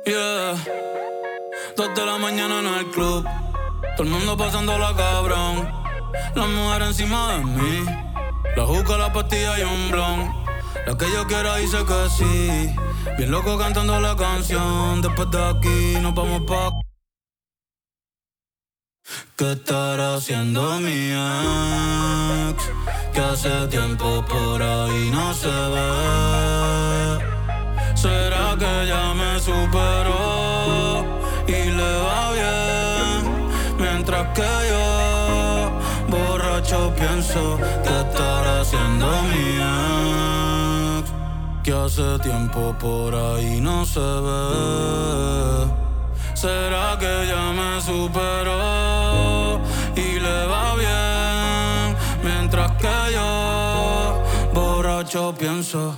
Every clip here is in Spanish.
Yeah, 2 de la mañana en el club, todo el mundo pasándola cabrón. La mujer encima de mí, la juca, la pastilla y un blon. La que yo quiera dice que sí, bien loco cantando la canción. Después de aquí nos vamos pa'. ¿Qué estará haciendo mi ex? Que hace tiempo por ahí no se ve. ¿Será que ya me superó y le va bien? Mientras que yo, borracho, pienso que estará haciendo mi ex, que hace tiempo por ahí no se ve. ¿Será que ya me superó y le va bien? Mientras que yo, borracho, pienso.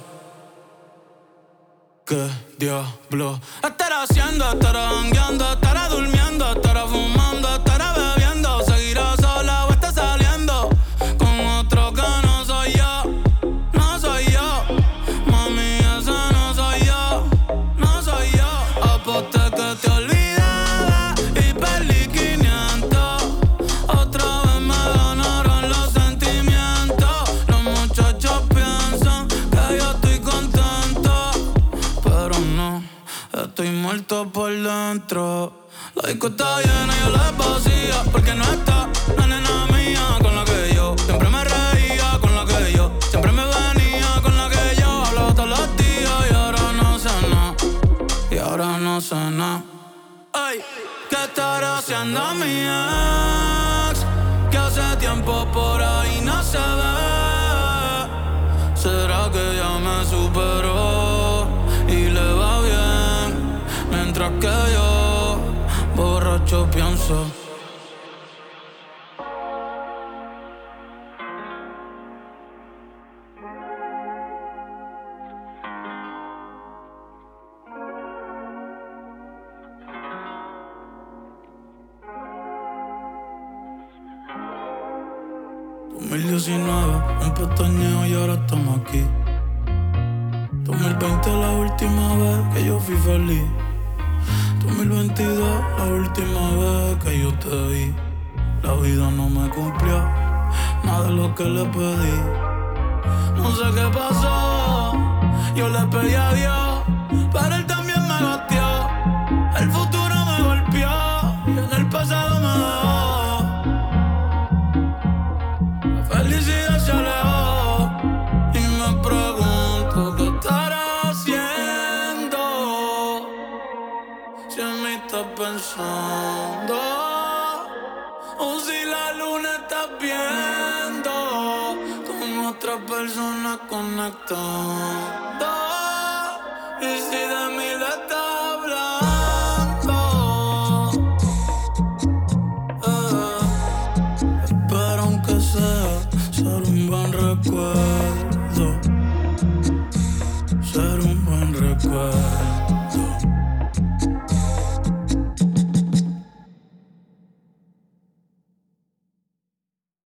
¿Qué diablo estará haciendo? ¿Estará jangueando? ¿Estará durmiendo? ¿Estará fumando? ¿Estará bebiendo? ¿Seguirá sola o está saliendo con otro que no soy yo? No soy yo, mami, ese no soy yo. No soy yo. Aposté que te olvidaba y perdí 500. Otra vez me ganaron los sentimientos. Los muchachos piensan que yo estoy contento, pero no, estoy muerto por dentro. La disco está llena y yo la vacía, porque no está la nena mía con la que yo siempre me reía, con la que yo siempre me venía, con la que yo hablaba todos los días. Y ahora no sé nada, y ahora no sé nada. Ay, ¿qué estará haciendo mi ex? Que hace tiempo por ahí no se ve. ¿Será que ya me superó y le va bien? Mientras que yo, borracho, pienso. Un pestañeo y ahora estamos aquí. 2020 la última vez que yo fui feliz. 2022 la última vez que yo te vi. La vida no me cumplió nada de lo que le pedí. No sé qué pasó, yo le pedí a Dios, pero él también me gosteó. El futuro me golpeó y en el pasado me dejó. La felicidad se alejó y me pregunto qué estará haciendo. Si en mí estás pensando, o si la luna estás viendo con otra persona conectando. Y si de mí le estás